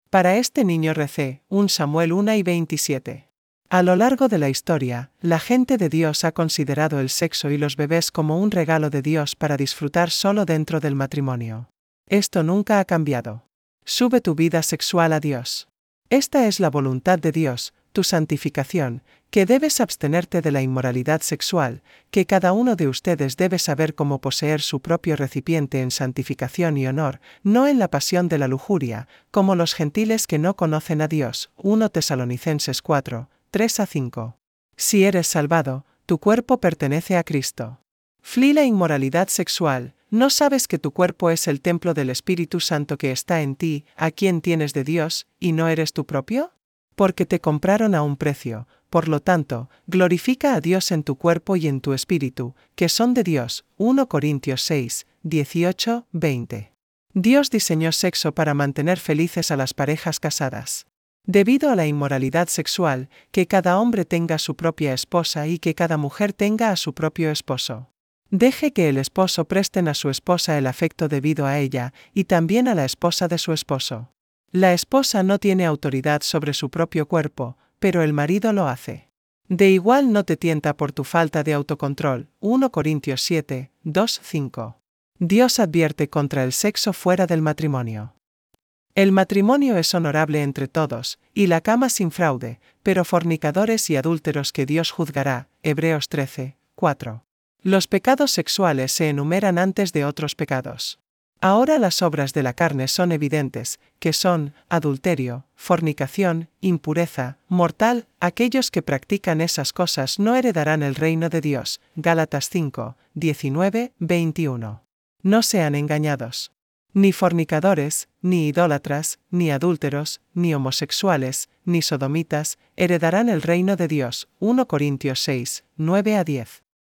Para este niño recé, 1 Samuel 1:27. A lo largo de la historia, la gente de Dios ha considerado el sexo y los bebés como un regalo de Dios para disfrutar solo dentro del matrimonio. Esto nunca ha cambiado. Sube tu vida sexual a Dios. Esta es la voluntad de Dios, tu santificación, que debes abstenerte de la inmoralidad sexual, que cada uno de ustedes debe saber cómo poseer su propio recipiente en santificación y honor, no en la pasión de la lujuria, como los gentiles que no conocen a Dios. 1 Tesalonicenses 4, 3-5. Si eres salvado, tu cuerpo pertenece a Cristo. Flee la inmoralidad sexual. ¿No sabes que tu cuerpo es el templo del Espíritu Santo que está en ti, a quien tienes de Dios, y no eres tu propio? Porque te compraron a un precio, por lo tanto, glorifica a Dios en tu cuerpo y en tu espíritu, que son de Dios. 1 Corintios 6, 18, 20. Dios diseñó sexo para mantener felices a las parejas casadas. Debido a la inmoralidad sexual, que cada hombre tenga su propia esposa y que cada mujer tenga a su propio esposo. Deje que el esposo presten a su esposa el afecto debido a ella, y también a la esposa de su esposo. La esposa no tiene autoridad sobre su propio cuerpo, pero el marido lo hace. De igual no te tienta por tu falta de autocontrol. 1 Corintios 7, 2-5. Dios advierte contra el sexo fuera del matrimonio. El matrimonio es honorable entre todos, y la cama sin fraude, pero fornicadores y adúlteros que Dios juzgará. Hebreos 13, 4. Los pecados sexuales se enumeran antes de otros pecados. Ahora las obras de la carne son evidentes, que son adulterio, fornicación, impureza, mortal. Aquellos que practican esas cosas no heredarán el reino de Dios. Gálatas 5, 19, 21. No sean engañados. Ni fornicadores, ni idólatras, ni adúlteros, ni homosexuales, ni sodomitas, heredarán el reino de Dios. 1 Corintios 6, 9-10.